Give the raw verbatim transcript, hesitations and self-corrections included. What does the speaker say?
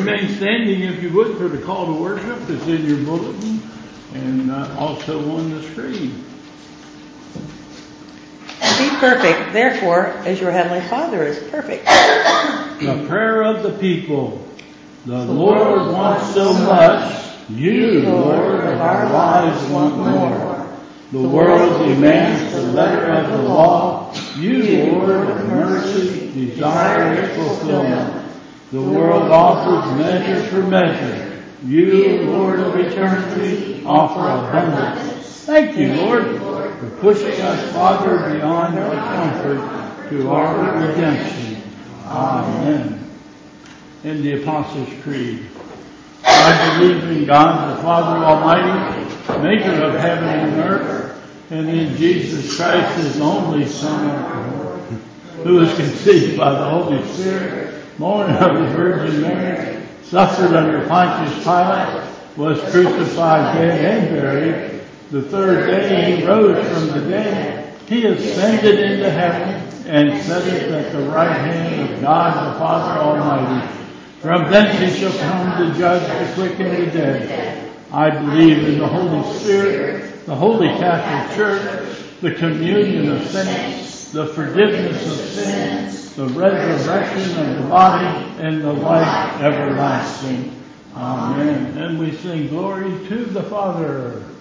remain standing if you would for the call to worship. It's in your bulletin and uh, also on the screen. Be perfect, therefore, as your heavenly Father is perfect. The prayer of the people. The Lord wants so much. You, Lord, of our lives want more. The world demands the letter of the law. You, Lord of mercy, desire its fulfillment. The world offers measure for measure. You, Lord of eternity, offer abundance. Thank you, Lord, for pushing us, Father, beyond our comfort to our redemption. Amen. In the Apostles' Creed. I believe in God, the Father Almighty, maker of heaven and earth, and in Jesus Christ, his only Son, our Lord, who was conceived by the Holy Spirit, born of the Virgin Mary, suffered under Pontius Pilate, was crucified, dead, and buried. The third day he rose from the dead. He ascended into heaven and sitteth at the right hand of God the Father Almighty. From thence he shall come to judge the quick and the dead. I believe in the Holy Spirit, the Holy Catholic Church, the communion of saints, the forgiveness of sins, the resurrection of the body, and the life everlasting. Amen. And we sing glory to the Father.